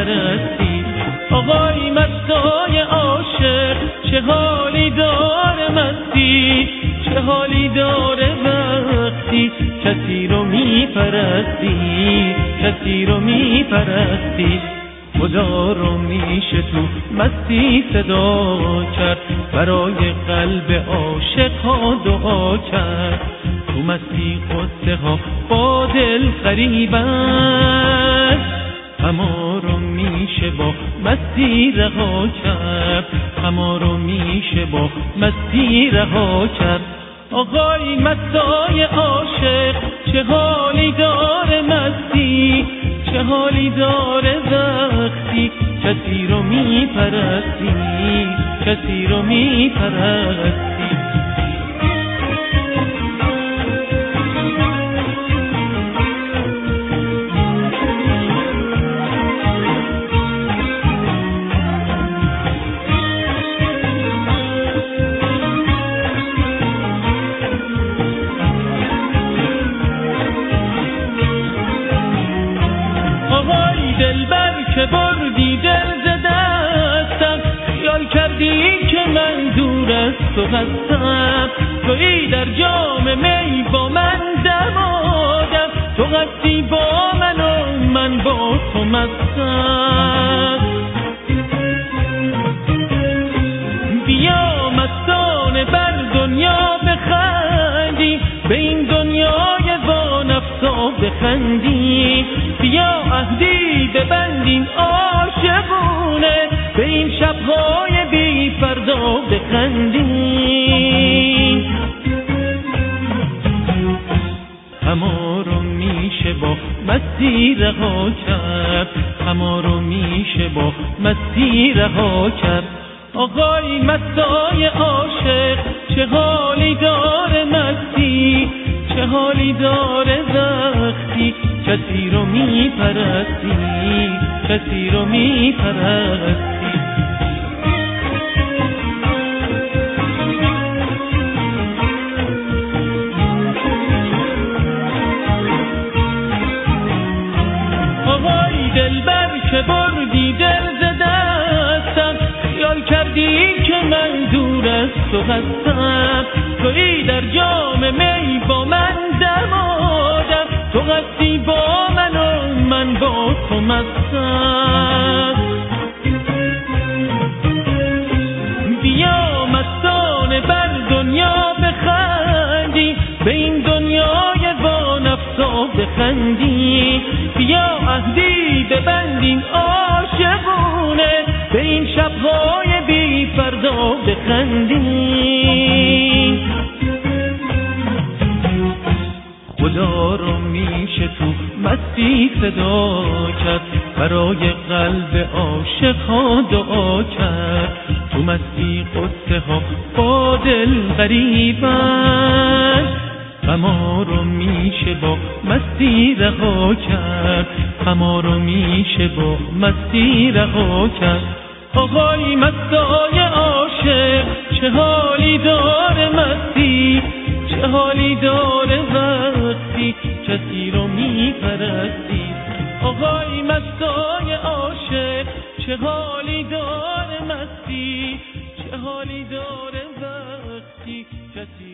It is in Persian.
پرستی. آقای مستای عاشق چه حالی داره مستی، چه حالی داره وقتی کسی رو میپرستی، کسی رو میپرستی. خدا رو میشه تو مستی صدا کرد، برای قلب عاشق ها دعا کرد. تو مستی قصه ها با دل غریبن، همه رو میشه با مستی رها کرد، همه رو میشه با مستی رها کرد. آقای مستای عاشق چه حالی داره مستی، چه حالی داره وقتی کسی رو میپرستی، کسی رو میپرستی. دلبر که بردی دل ز دستم، خیال کردی که من دور از تو هستم. تویی در جام می با من دمادم، تو هستی با من و من با تو مستم. بیا مستانه بر دنیا بخندی، به این دنیای وانفسا بخندی. بیا عهدی ببندیم عاشقونه، به این شب‌های بی فردا بخندیم. همه رو میشه با مستی رها کرد، همه رو میشه با مستی رها کرد. آقای مستای عاشق چه حالی داره مستی، چه حالی داره وقتی کسی رو میپرستی، کسی رو میپرستی. آقای دلبر که بردی دل ز دستم، خیال کردی که من دور از تو هستم. تویی در جام می با من دمادم، تو هستی با من و من با تو مستم. بیا مستانه بر دنیا بخندی، به این دنیای وانفسا بخندی. بیا عهدی ببندیم عاشقونه، به این شب‌های بی فردا بخندیم. خدا رو میشه تو مستی صدا کرد، برای قلب عاشق ها دعا کرد. تو مستی قصه ها با دل غریبن، غما رو میشه با مستی رها کرد، غما رو میشه با مستی رها کرد. آقای مستای عاشق چه حالی داره مستی، چه حالی داره وقتی کسی رو میپرستی. آقای مستای عاشق چه حالی داره مستی، چه حالی داره وقتی کسی